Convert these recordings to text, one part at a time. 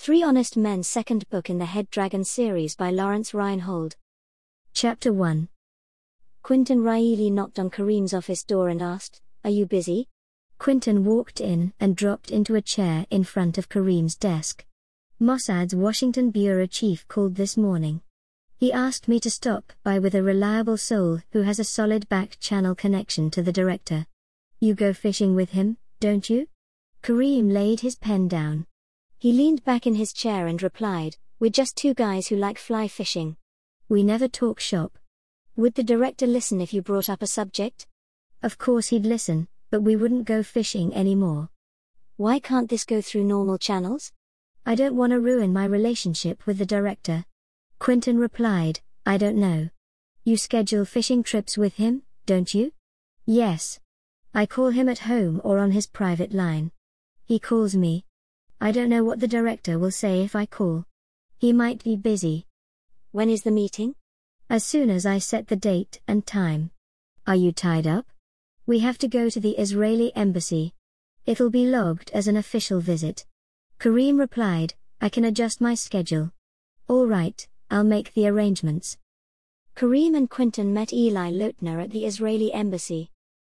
Three Honest Men's second book in the Head Dragon series by Lawrence Reinhold. Chapter 1. Quinton Riley knocked on Kareem's office door and asked, "Are you busy?" Quinton walked in and dropped into a chair in front of Kareem's desk. Mossad's Washington bureau chief called this morning. He asked me to stop by with a reliable soul who has a solid back-channel connection to the director. You go fishing with him, don't you? Kareem laid his pen down. He leaned back in his chair and replied, "We're just two guys who like fly fishing. We never talk shop." Would the director listen if you brought up a subject? Of course he'd listen, but we wouldn't go fishing anymore. Why can't this go through normal channels? I don't want to ruin my relationship with the director. Quinton replied, "I don't know. You schedule fishing trips with him, don't you?" Yes. I call him at home or on his private line. He calls me. I don't know what the director will say if I call. He might be busy. When is the meeting? As soon as I set the date and time. Are you tied up? We have to go to the Israeli embassy. It'll be logged as an official visit. Kareem replied, "I can adjust my schedule." All right, I'll make the arrangements. Kareem and Quinton met Eli Lautner at the Israeli embassy.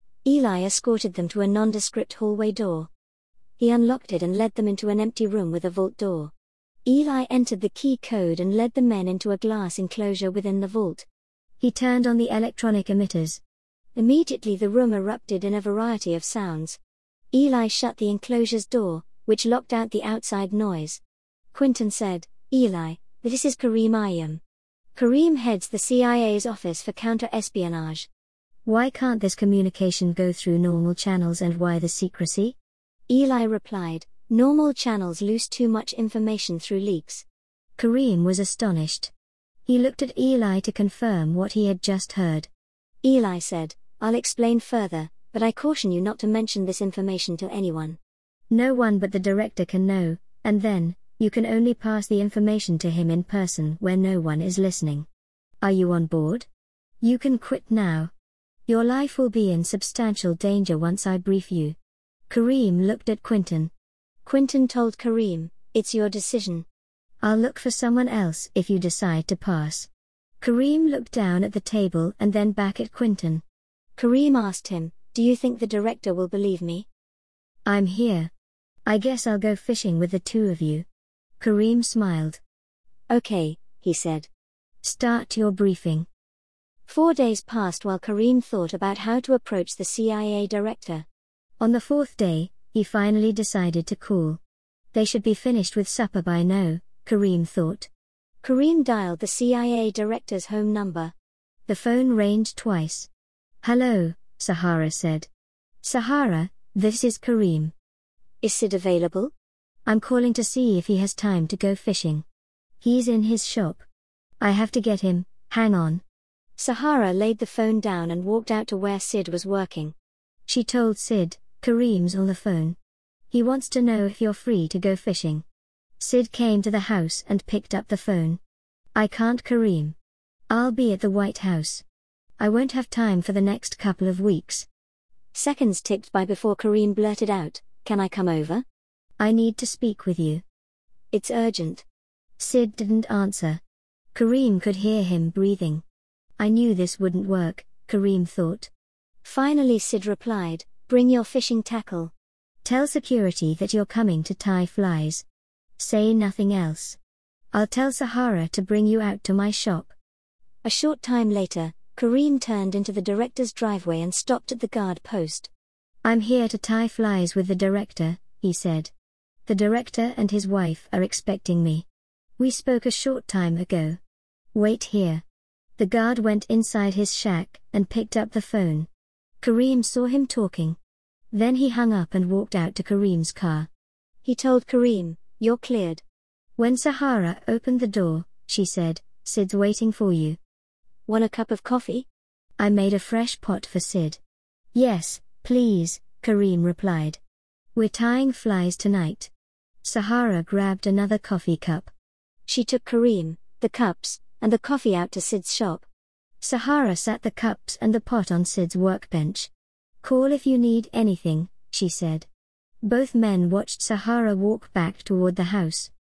Eli escorted them to a nondescript hallway door. He unlocked it and led them into an empty room with a vault door. Eli entered the key code and led the men into a glass enclosure within the vault. He turned on the electronic emitters. Immediately the room erupted in a variety of sounds. Eli shut the enclosure's door, which locked out the outside noise. Quinton said, "Eli, this is Kareem Ayam. Kareem heads the CIA's Office for Counter-Espionage. Why can't this communication go through normal channels and why the secrecy?" Eli replied, "Normal channels lose too much information through leaks." Kareem was astonished. He looked at Eli to confirm what he had just heard. Eli said, "I'll explain further, but I caution you not to mention this information to anyone. No one but the director can know, and then, you can only pass the information to him in person where no one is listening. Are you on board? You can quit now. Your life will be in substantial danger once I brief you." Kareem looked at Quinton. Quinton told Kareem, "It's your decision. I'll look for someone else if you decide to pass." Kareem looked down at the table and then back at Quinton. Kareem asked him, "Do you think the director will believe me?" "I'm here. I guess I'll go fishing with the two of you." Kareem smiled. "Okay," he said. "Start your briefing." 4 days passed while Kareem thought about how to approach the CIA director. On the fourth day, he finally decided to call. They should be finished with supper by now, Kareem thought. Kareem dialed the CIA director's home number. The phone rang twice. "Hello," Sahara said. "Sahara, this is Kareem. Is Sid available? I'm calling to see if he has time to go fishing. He's in his shop. I have to get him, hang on." Sahara laid the phone down and walked out to where Sid was working. She told Sid, "Kareem's on the phone. He wants to know if you're free to go fishing." Sid came to the house and picked up the phone. "I can't, Kareem. I'll be at the White House. I won't have time for the next couple of weeks." Seconds ticked by before Kareem blurted out, "Can I come over? I need to speak with you. It's urgent." Sid didn't answer. Kareem could hear him breathing. "I knew this wouldn't work," Kareem thought. Finally Sid replied, "Bring your fishing tackle. Tell security that you're coming to tie flies. Say nothing else. I'll tell Sahara to bring you out to my shop." A short time later, Kareem turned into the director's driveway and stopped at the guard post. "I'm here to tie flies with the director," he said. "The director and his wife are expecting me. We spoke a short time ago. Wait here." The guard went inside his shack and picked up the phone. Kareem saw him talking. Then he hung up and walked out to Kareem's car. He told Kareem, "You're cleared." When Sahara opened the door, she said, "Sid's waiting for you. Want a cup of coffee?" I made a fresh pot for Sid. "Yes, please," Kareem replied. "We're tying flies tonight." Sahara grabbed another coffee cup. She took Kareem, the cups, and the coffee out to Sid's shop. Sahara sat the cups and the pot on Sid's workbench. "Call if you need anything," she said. Both men watched Sahara walk back toward the house.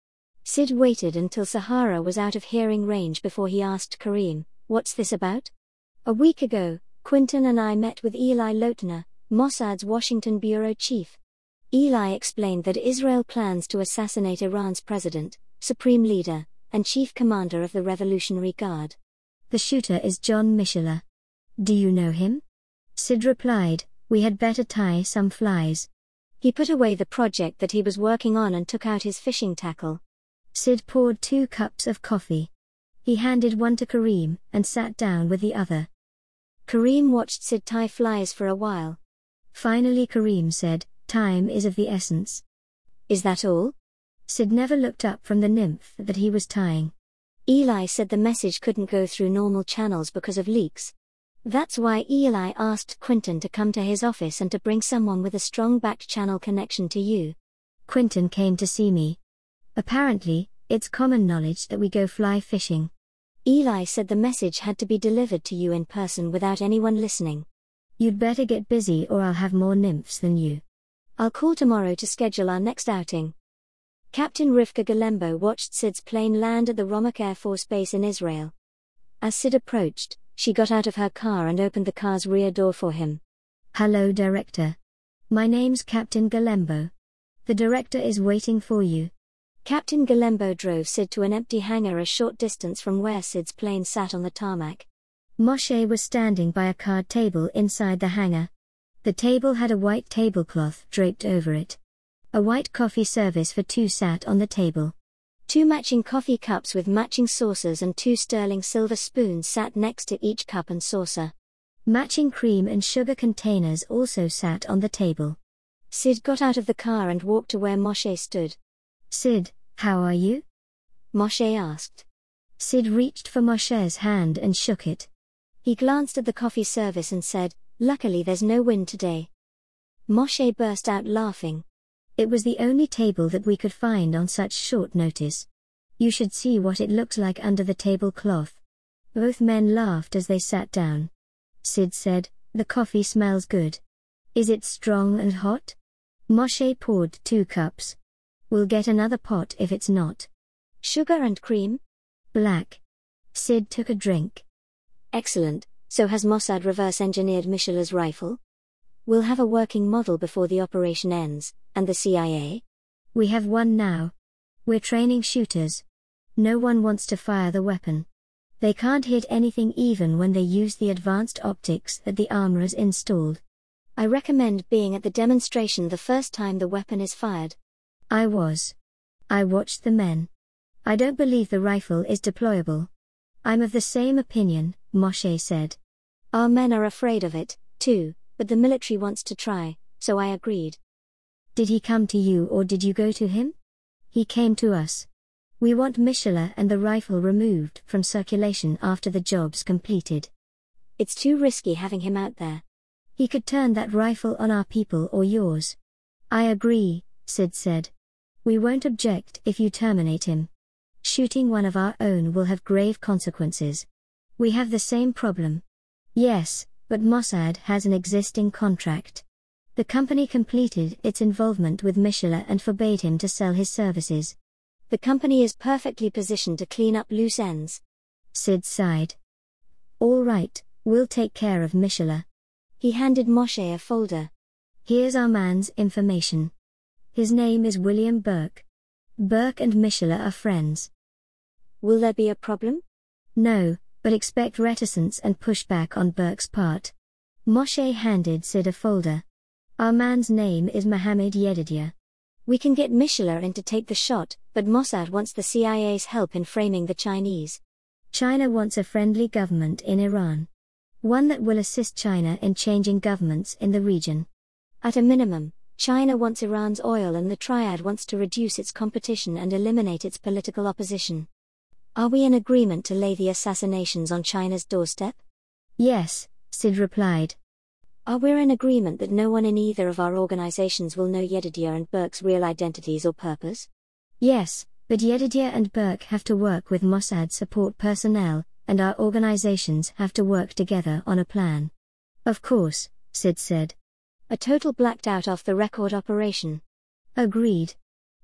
Sid waited until Sahara was out of hearing range before he asked Kareem, "What's this about?" "A week ago, Quinton and I met with Eli Lotner, Mossad's Washington bureau chief. Eli explained that Israel plans to assassinate Iran's president, supreme leader, and chief commander of the Revolutionary Guard. The shooter is John Michala. Do you know him?" Sid replied, "We had better tie some flies." He put away the project that he was working on and took out his fishing tackle. Sid poured 2 cups of coffee. He handed one to Kareem and sat down with the other. Kareem watched Sid tie flies for a while. Finally Kareem said, "Time is of the essence." "Is that all?" Sid never looked up from the nymph that he was tying. Eli said the message couldn't go through normal channels because of leaks. That's why Eli asked Quinton to come to his office and to bring someone with a strong back-channel connection to you. Quinton came to see me. Apparently, it's common knowledge that we go fly fishing. Eli said the message had to be delivered to you in person without anyone listening. You'd better get busy or I'll have more nymphs than you. I'll call tomorrow to schedule our next outing. Captain Rivka Galembo watched Sid's plane land at the Romak Air Force Base in Israel. As Sid approached, she got out of her car and opened the car's rear door for him. "Hello, Director. My name's Captain Galembo. The Director is waiting for you." Captain Galembo drove Sid to an empty hangar a short distance from where Sid's plane sat on the tarmac. Moshe was standing by a card table inside the hangar. The table had a white tablecloth draped over it. A white coffee service for 2 sat on the table. 2 matching coffee cups with matching saucers and 2 sterling silver spoons sat next to each cup and saucer. Matching cream and sugar containers also sat on the table. Sid got out of the car and walked to where Moshe stood. "Sid, how are you?" Moshe asked. Sid reached for Moshe's hand and shook it. He glanced at the coffee service and said, "Luckily there's no wind today." Moshe burst out laughing. It was the only table that we could find on such short notice. "You should see what it looks like under the tablecloth." Both men laughed as they sat down. Sid said, "The coffee smells good. Is it strong and hot?" Moshe poured 2 cups. "We'll get another pot if it's not." "Sugar and cream?" "Black." Sid took a drink. "Excellent, so has Mossad reverse-engineered Michela's rifle?" "We'll have a working model before the operation ends, and the CIA?" "We have one now. We're training shooters. No one wants to fire the weapon. They can't hit anything even when they use the advanced optics that the armorers installed. I recommend being at the demonstration the first time the weapon is fired." I was. I watched the men. "I don't believe the rifle is deployable." "I'm of the same opinion," Moshe said. "Our men are afraid of it, too, but the military wants to try, so I agreed." "Did he come to you or did you go to him?" "He came to us. We want Michala and the rifle removed from circulation after the job's completed. It's too risky having him out there. He could turn that rifle on our people or yours." "I agree," Sid said. "We won't object if you terminate him. Shooting one of our own will have grave consequences. We have the same problem." "Yes, but Mossad has an existing contract. The company completed its involvement with Michala and forbade him to sell his services. The company is perfectly positioned to clean up loose ends." Sid sighed. "All right, we'll take care of Michala." He handed Moshe a folder. "Here's our man's information. His name is William Burke. Burke and Michala are friends." "Will there be a problem?" "No, but expect reticence and pushback on Burke's part." Moshe handed Sid a folder. "Our man's name is Mohammed Yedidia. We can get Michala in to take the shot, but Mossad wants the CIA's help in framing the Chinese. China wants a friendly government in Iran. One that will assist China in changing governments in the region. At a minimum, China wants Iran's oil and the Triad wants to reduce its competition and eliminate its political opposition. Are we in agreement to lay the assassinations on China's doorstep?" "Yes," Sid replied. "Are we in agreement that no one in either of our organizations will know Yedidia and Burke's real identities or purpose?" "Yes, but Yedidia and Burke have to work with Mossad support personnel, and our organizations have to work together on a plan." "Of course," Sid said. "A total blacked out off-the-record operation." "Agreed."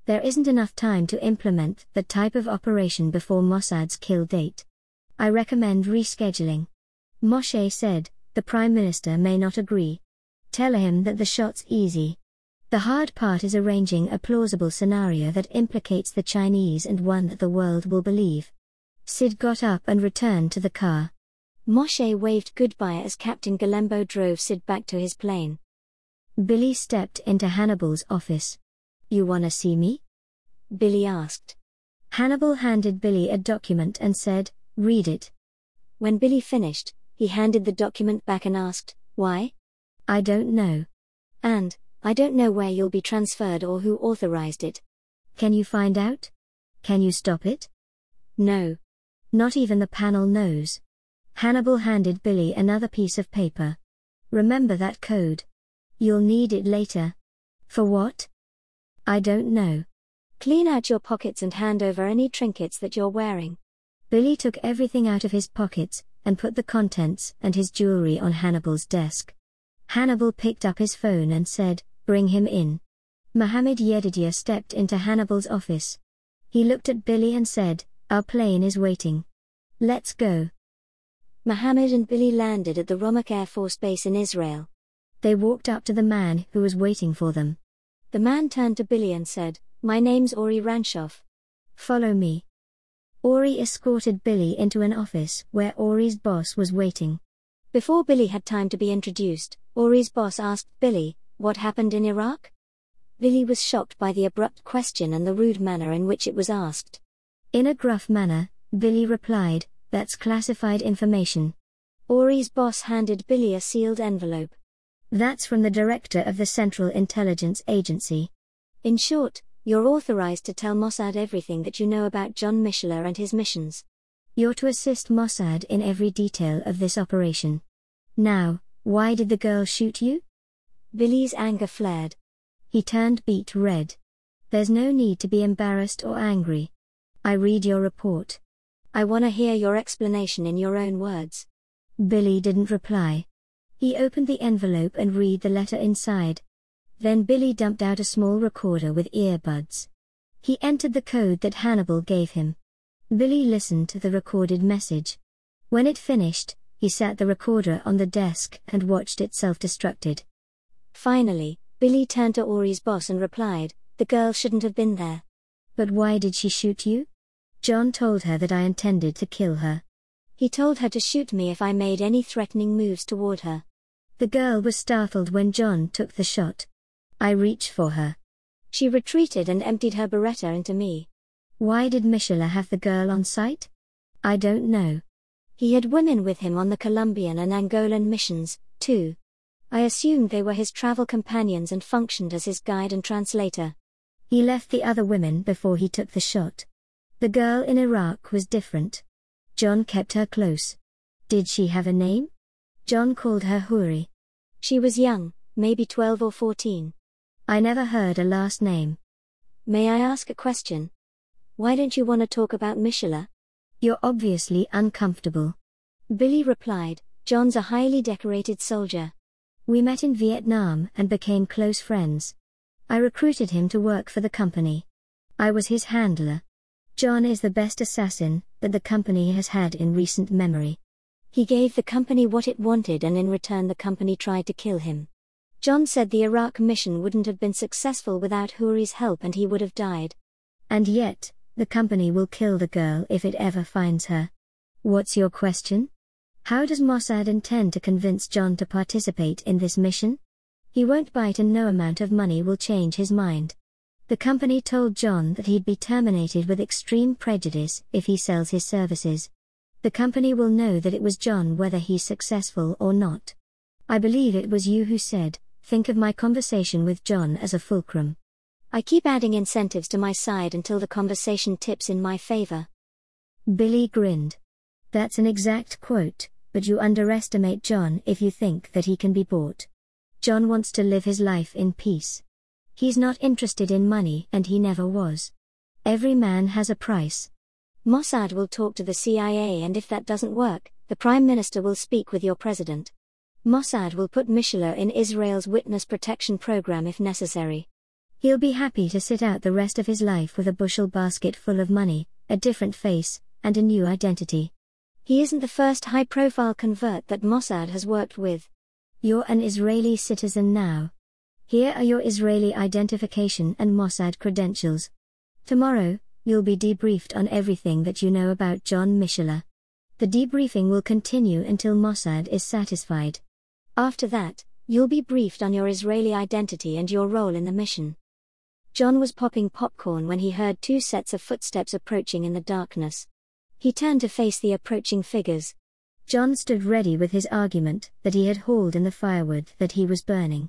There isn't enough time to implement that type of operation before Mossad's kill date. I recommend rescheduling. Moshe said, the Prime Minister may not agree. Tell him that the shot's easy. The hard part is arranging a plausible scenario that implicates the Chinese and one that the world will believe. Sid got up and returned to the car. Moshe waved goodbye as Captain Galembo drove Sid back to his plane. Billy stepped into Hannibal's office. You wanna see me? Billy asked. Hannibal handed Billy a document and said, read it. When Billy finished, he handed the document back and asked, why? I don't know. And, I don't know where you'll be transferred or who authorized it. Can you find out? Can you stop it? No. Not even the panel knows. Hannibal handed Billy another piece of paper. Remember that code. You'll need it later. For what? I don't know. Clean out your pockets and hand over any trinkets that you're wearing. Billy took everything out of his pockets, and put the contents and his jewelry on Hannibal's desk. Hannibal picked up his phone and said, bring him in. Mohammed Yedidia stepped into Hannibal's office. He looked at Billy and said, our plane is waiting. Let's go. Mohammed and Billy landed at the Romak Air Force Base in Israel. They walked up to the man who was waiting for them. The man turned to Billy and said, my name's Ori Ranshov. Follow me. Ori escorted Billy into an office where Ori's boss was waiting. Before Billy had time to be introduced, Ori's boss asked Billy, what happened in Iraq? Billy was shocked by the abrupt question and the rude manner in which it was asked. In a gruff manner, Billy replied, that's classified information. Ori's boss handed Billy a sealed envelope. That's from the director of the Central Intelligence Agency. In short, you're authorized to tell Mossad everything that you know about John Mishler and his missions. You're to assist Mossad in every detail of this operation. Now, why did the girl shoot you? Billy's anger flared. He turned beet red. There's no need to be embarrassed or angry. I read your report. I wanna hear your explanation in your own words. Billy didn't reply. He opened the envelope and read the letter inside. Then Billy dumped out a small recorder with earbuds. He entered the code that Hannibal gave him. Billy listened to the recorded message. When it finished, he sat the recorder on the desk and watched it self-destructed. Finally, Billy turned to Ori's boss and replied, the girl shouldn't have been there. But why did she shoot you? John told her that I intended to kill her. He told her to shoot me if I made any threatening moves toward her. The girl was startled when John took the shot. I reached for her. She retreated and emptied her Beretta into me. Why did Mishler have the girl on sight? I don't know. He had women with him on the Colombian and Angolan missions, too. I assumed they were his travel companions and functioned as his guide and translator. He left the other women before he took the shot. The girl in Iraq was different. John kept her close. Did she have a name? John called her Huri. She was young, maybe 12 or 14. I never heard a last name. May I ask a question? Why don't you want to talk about Mishler? You're obviously uncomfortable. Billy replied, John's a highly decorated soldier. We met in Vietnam and became close friends. I recruited him to work for the company. I was his handler. John is the best assassin that the company has had in recent memory. He gave the company what it wanted and in return the company tried to kill him. John said the Iraq mission wouldn't have been successful without Huri's help and he would have died. And yet, the company will kill the girl if it ever finds her. What's your question? How does Mossad intend to convince John to participate in this mission? He won't bite and no amount of money will change his mind. The company told John that he'd be terminated with extreme prejudice if he sells his services. The company will know that it was John whether he's successful or not. I believe it was you who said, think of my conversation with John as a fulcrum. I keep adding incentives to my side until the conversation tips in my favor. Billy grinned. That's an exact quote, but you underestimate John if you think that he can be bought. John wants to live his life in peace. He's not interested in money and he never was. Every man has a price. Mossad will talk to the CIA and if that doesn't work, the Prime Minister will speak with your president. Mossad will put Mishler in Israel's witness protection program if necessary. He'll be happy to sit out the rest of his life with a bushel basket full of money, a different face, and a new identity. He isn't the first high-profile convert that Mossad has worked with. You're an Israeli citizen now. Here are your Israeli identification and Mossad credentials. Tomorrow, you'll be debriefed on everything that you know about John Mishela. The debriefing will continue until Mossad is satisfied. After that, you'll be briefed on your Israeli identity and your role in the mission. John was popping popcorn when he heard two sets of footsteps approaching in the darkness. He turned to face the approaching figures. John stood ready with his argument that he had hauled in the firewood that he was burning.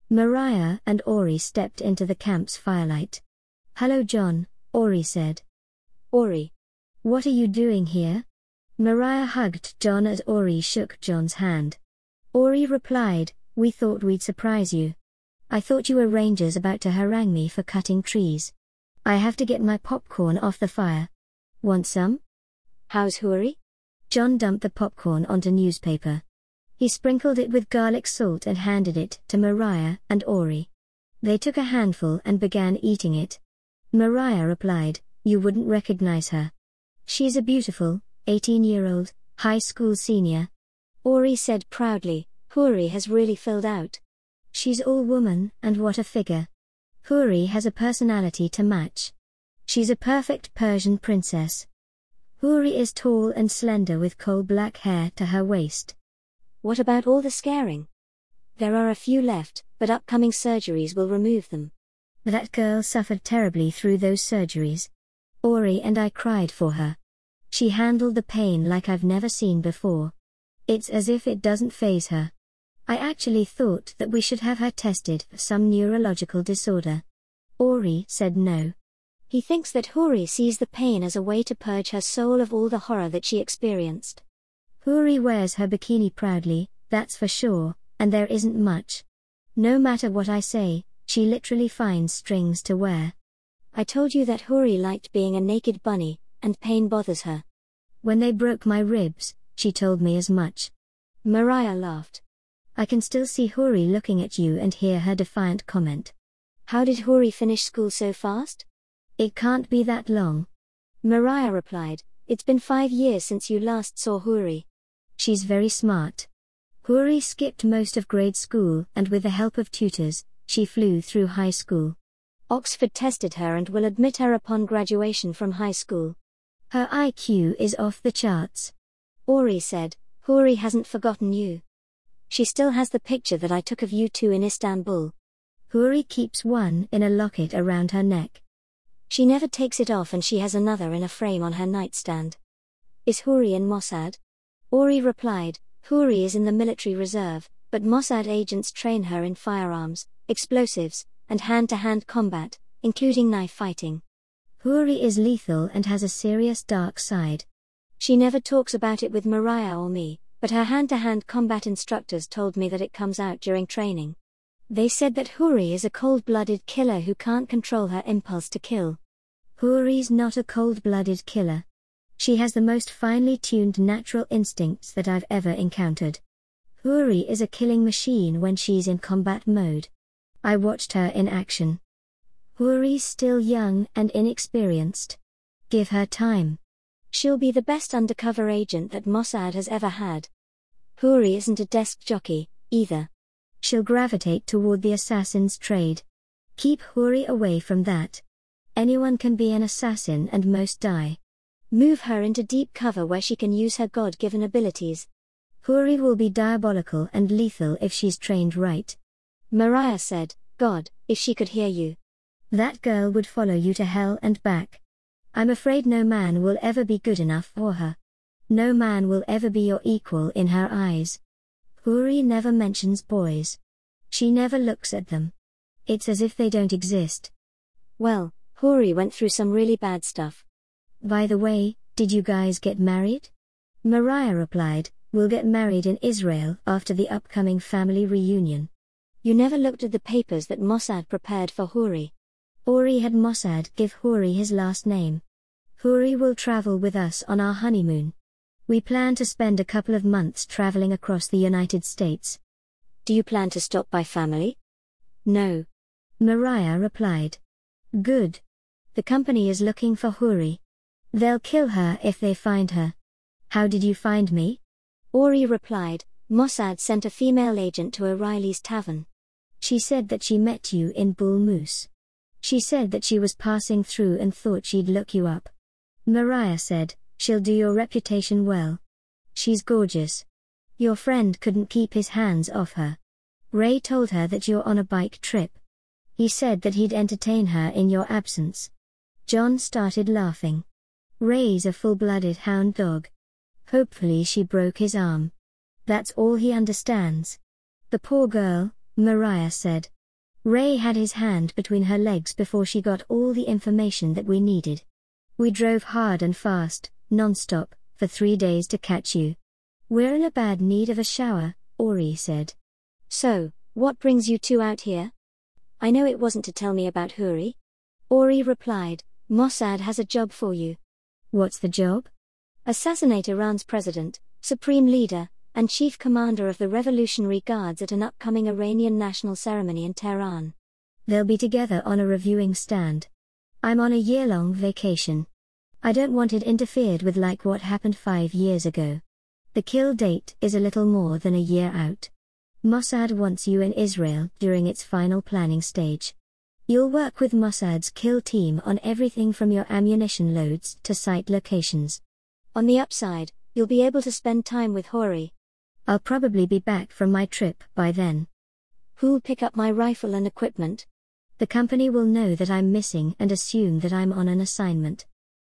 Mariah and Ori stepped into the camp's firelight. "Hello John," Ori said. "Ori, what are you doing here?" Mariah hugged John as Ori shook John's hand. Ori replied, "We thought we'd surprise you. I thought you were rangers about to harangue me for cutting trees. I have to get my popcorn off the fire. Want some?" "How's Huri?" John dumped the popcorn onto newspaper. He sprinkled it with garlic salt and handed it to Mariah and Ori. They took a handful and began eating it. Mariah replied, "You wouldn't recognize her. She's a beautiful, 18-year-old, high school senior." Ori said proudly, "Huri has really filled out. She's all woman, and what a figure. Huri has a personality to match. She's a perfect Persian princess. Huri is tall and slender with coal black hair to her waist." "What about all the scaring?" "There are a few left, but upcoming surgeries will remove them." "That girl suffered terribly through those surgeries. Ori and I cried for her. She handled the pain like I've never seen before. It's as if it doesn't faze her. I actually thought that we should have her tested for some neurological disorder." Ori said no. He thinks that Huri sees the pain as a way to purge her soul of all the horror that she experienced. "Huri wears her bikini proudly, that's for sure, and there isn't much. No matter what I say, she literally finds strings to wear. I told you that Huri liked being a naked bunny, and pain bothers her. When they broke my ribs, she told me as much." Mariah laughed. "I can still see Huri looking at you and hear her defiant comment. How did Huri finish school so fast?" "It can't be that long." Mariah replied, "It's been 5 years since you last saw Huri. She's very smart. Huri skipped most of grade school and with the help of tutors, she flew through high school. Oxford tested her and will admit her upon graduation from high school. Her IQ is off the charts." Ori said, "Huri hasn't forgotten you. She still has the picture that I took of you two in Istanbul. Huri keeps one in a locket around her neck. She never takes it off and she has another in a frame on her nightstand." "Is Huri in Mossad?" Ori replied, "Huri is in the military reserve, but Mossad agents train her in firearms, explosives, and hand-to-hand combat, including knife fighting. Huri is lethal and has a serious dark side. She never talks about it with Mariah or me, but her hand-to-hand combat instructors told me that it comes out during training. They said that Huri is a cold-blooded killer who can't control her impulse to kill." "Huri's not a cold-blooded killer. She has the most finely tuned natural instincts that I've ever encountered. Huri is a killing machine when she's in combat mode. I watched her in action. Huri's still young and inexperienced. Give her time. She'll be the best undercover agent that Mossad has ever had. Huri isn't a desk jockey, either. She'll gravitate toward the assassin's trade. Keep Huri away from that. Anyone can be an assassin and most die. Move her into deep cover where she can use her God-given abilities. Huri will be diabolical and lethal if she's trained right." Mariah said, "God, if she could hear you. That girl would follow you to hell and back. I'm afraid no man will ever be good enough for her. No man will ever be your equal in her eyes. Huri never mentions boys. She never looks at them. It's as if they don't exist." "Well, Huri went through some really bad stuff. By the way, did you guys get married?" Mariah replied, "We'll get married in Israel after the upcoming family reunion." "You never looked at the papers that Mossad prepared for Huri." Ori had Mossad give Huri his last name. "Huri will travel with us on our honeymoon. We plan to spend a couple of months traveling across the United States." "Do you plan to stop by family?" "No. Mariah replied. Good. The company is looking for Huri. They'll kill her if they find her. How did you find me? Ori replied, Mossad sent a female agent to O'Reilly's tavern. She said that she met you in Bull Moose. She said that she was passing through and thought she'd look you up. Mariah said, she'll do your reputation well. She's gorgeous. Your friend couldn't keep his hands off her. Ray told her that you're on a bike trip. He said that he'd entertain her in your absence. John started laughing. Ray's a full-blooded hound dog. Hopefully she broke his arm. That's all he understands. The poor girl, Mariah said. Ray had his hand between her legs before she got all the information that we needed. We drove hard and fast, non-stop, for 3 days to catch you. We're in a bad need of a shower, Ori said. So, what brings you two out here? I know it wasn't to tell me about Huri. Ori replied, Mossad has a job for you. What's the job? Assassinate Iran's president, supreme leader, and chief commander of the Revolutionary Guards at an upcoming Iranian national ceremony in Tehran. They'll be together on a reviewing stand. I'm on a year-long vacation. I don't want it interfered with like what happened 5 years ago. The kill date is a little more than a year out. Mossad wants you in Israel during its final planning stage. You'll work with Mossad's kill team on everything from your ammunition loads to site locations. On the upside, you'll be able to spend time with Huri. I'll probably be back from my trip by then. Who'll pick up my rifle and equipment? The company will know that I'm missing and assume that I'm on an assignment.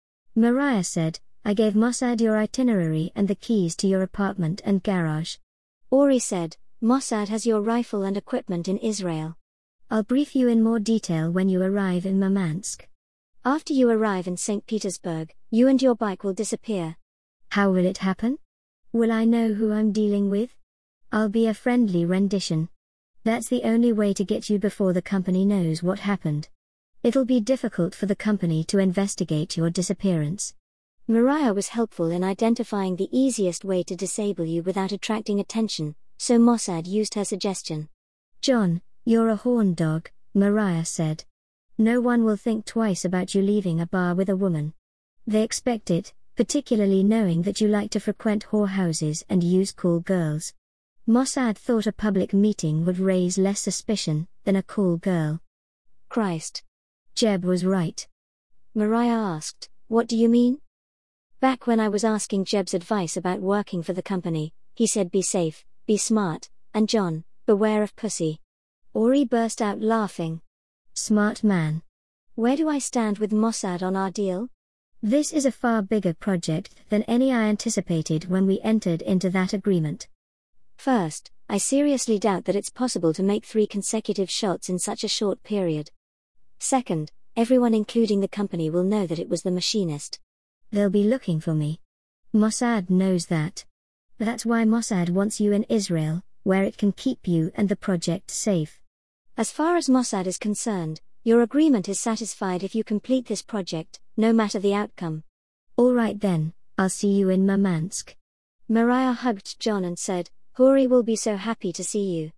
Mariah said, I gave Mossad your itinerary and the keys to your apartment and garage. Ori said, Mossad has your rifle and equipment in Israel. I'll brief you in more detail when you arrive in Murmansk. After you arrive in St. Petersburg, you and your bike will disappear. How will it happen? Will I know who I'm dealing with? I'll be a friendly rendition. That's the only way to get you before the company knows what happened. It'll be difficult for the company to investigate your disappearance. Mariah was helpful in identifying the easiest way to disable you without attracting attention, so Mossad used her suggestion. John, you're a horn dog, Mariah said. No one will think twice about you leaving a bar with a woman. They expect it, particularly knowing that you like to frequent whorehouses and use cool girls. Mossad thought a public meeting would raise less suspicion than a cool girl. Christ. Jeb was right. Mariah asked, what do you mean? Back when I was asking Jeb's advice about working for the company, he said be safe, be smart, and John, beware of pussy. Ori burst out laughing. Smart man. Where do I stand with Mossad on our deal? This is a far bigger project than any I anticipated when we entered into that agreement. First, I seriously doubt that it's possible to make 3 consecutive shots in such a short period. Second, everyone including the company will know that it was the machinist. They'll be looking for me. Mossad knows that. That's why Mossad wants you in Israel, where it can keep you and the project safe. As far as Mossad is concerned, your agreement is satisfied if you complete this project, no matter the outcome. All right then, I'll see you in Murmansk. Mariah hugged John and said, Huri will be so happy to see you.